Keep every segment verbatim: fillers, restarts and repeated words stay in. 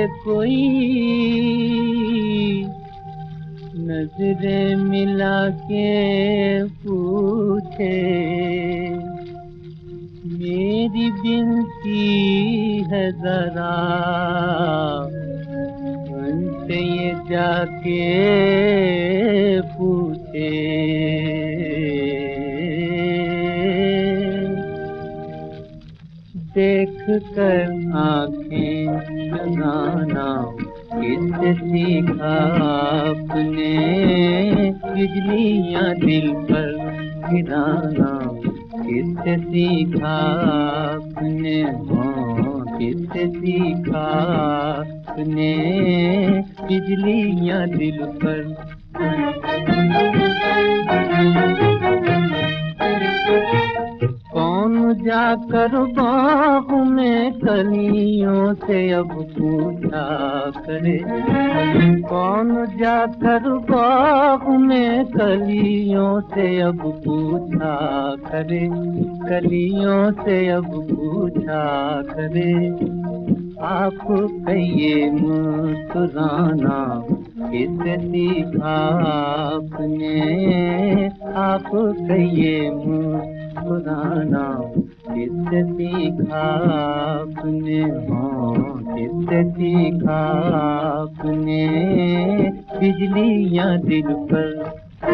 कोई नजरें मिला के पूछे, मेरी बिनती है जरा उनसे ये जाके पूछे। देख कर आँखें चुराना किससे सीखा आपने, बिजलियाँ दिल पर गिराना किससे सीखा आपने, हाँ किससे सीखा आपने, बिजलियाँ दिल पर। कौन जाकर बाग में कलियों से अब पूछा करे, कौन जाकर बाग में कलियों से अब पूछा करे, कलियों से अब पूछा करे। आप कहिए मुस्कुराना किससे सीखा आपने, आप कहिए मुस्कुराना किससे सीखा आपने, हाँ किससे सीखा आपने, बिजलियाँ दिल पर।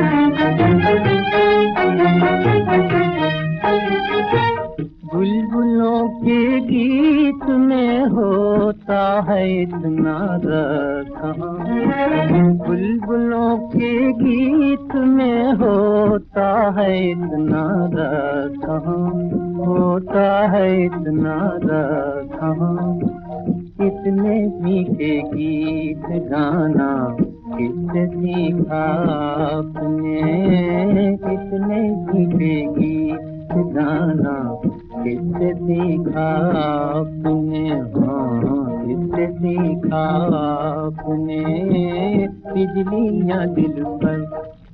बुलबुलों के गीत में होता है इतना रस, बुलबुलों के गीत में होता है इतना रस, होता है इतना रस। इतने मीठे गीत गाना किससे सीखा आपने, इतने मीठे गीत गाना किससे सीखा आपने, हाँ किससे सीखा आपने, बिजलियाँ दिल पर।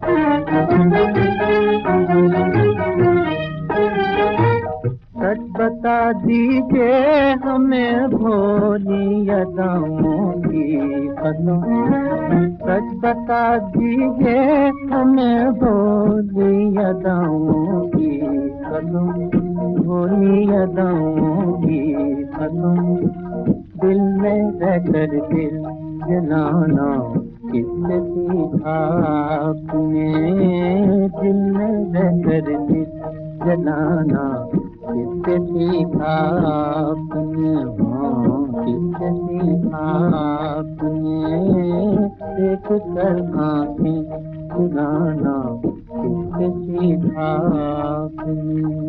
सच बता दीजिए हमें भोली अदाओं की कसम, सच बता दीजिए हमें भोली अदाओं की कसम, भोली अदाओं की कसम। दिल में रहकर दिल जलाना किससे सीखा आपने, दिल में रहकर दिल जलाना किससे सीखा आपने, हाँ किससे सीखा आपने। देख कर आँखें चुराना किससे सीखा आपने।